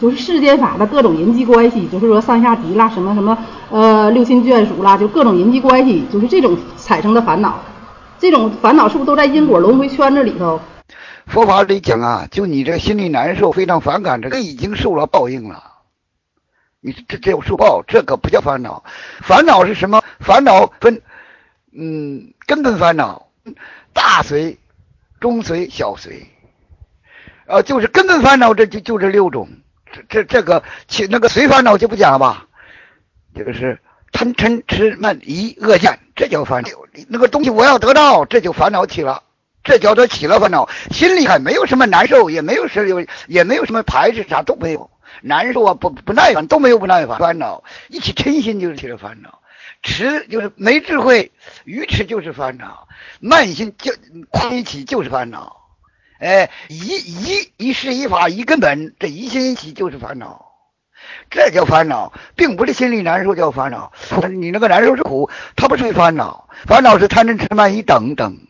就是世间法的各种人际关系，就是说上下级啦，什么什么六亲眷属啦，就各种人际关系，就是这种产生的烦恼。这种烦恼是不是都在因果轮回圈子里头？ 佛法里讲啊，就你这心里难受、非常反感，这个已经受了报应了。你这有受报，这个不叫烦恼。烦恼是什么？烦恼分根本烦恼、大随、中随、小随。就是根本烦恼，就这6种。这个那个随烦恼就不讲了吧。这个是贪嗔痴慢疑恶见，这叫烦恼。那个东西我要得到，这就烦恼起了。这叫做起了烦恼，心里还没有什么难受，也没有什么排斥，啥都没有。难受啊，不耐烦都没有，不耐烦烦恼一起嗔心就是起了烦恼，痴就是没智慧，愚痴就是烦恼，慢心就一起就是烦恼。一事一法一根本，这一心一起就是烦恼，这叫烦恼，并不是心里难受叫烦恼。你那个难受是苦，它不属于烦恼，烦恼是贪嗔痴慢疑等等。